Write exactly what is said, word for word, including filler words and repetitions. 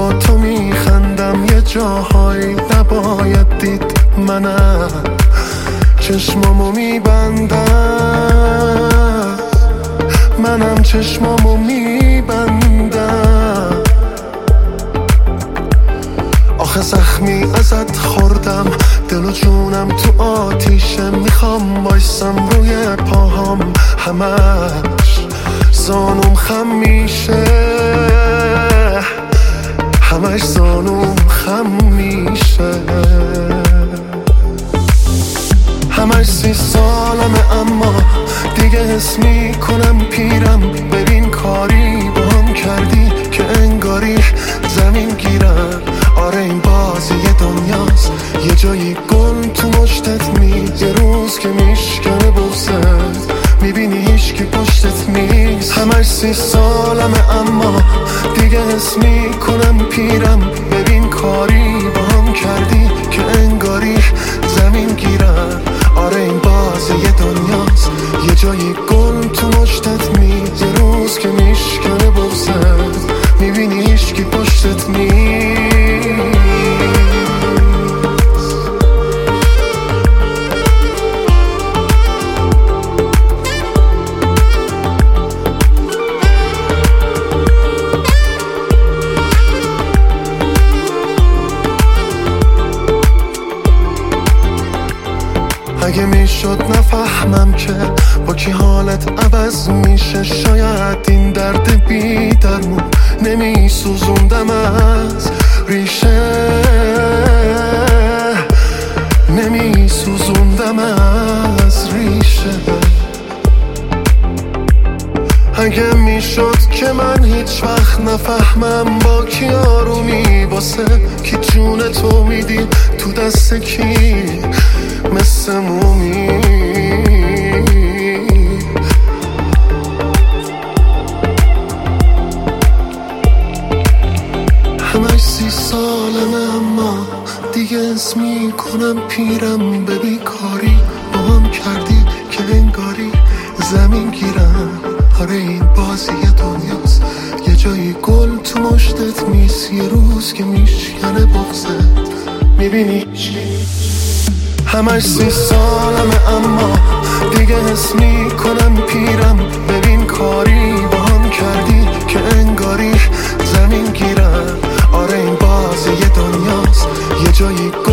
با تو میخندم یه جاهایی نباید دید منم چشمامو میبندم منم چشمامو میبندم آخه زخمی ازت خوردم دل و جونم تو آتیشه میخوام بایستم روی پاهام همش زانوم خم میشه همش زانوم خم میشه همش سی سالمه اما دیگه حس میکنم پیرم ببین کاری با هم کردی که انگاری زمین گیرم آره این بازی دنیاست یه جایی گل تو مشتت می یه روز که میشکنه بغزت میبینی هیچ که پشتت نیست همش سی سالمه اما دیگه حس میکنم پیرم ببین کاری با هم کردی که انگاری زمین گیرم آره این بازی دنیاست یه جایی گل تو مشتت می یه روز که میشکنه بغزت میبینی هیچ که پشتت نیست اگه میشد نفهمم که با کی حالت عوض میشه شاید این درد بی درمون نمی سوزوندم از ریشه نمی سوزوندم از ریشه اگه میشد که من هیچ وقت نفهمم با کی آرومی واسه کی جون تو میدی تو دست کی مثل مومی همش سی سالمه اما دیگه اسم میکنم پیرم به بیکاری با هم کردی که انگاری زمین گیرم آره این بازی دنیاست یه جایی گل تو مشتت میس یه روز که میشکنه بغزت میبینی همش سی سالمه اما دیگه حس میکنم پیرم ببین کاری با هم کردی که انگاری زمین گیرم آره این بازی دنیاست یه جایی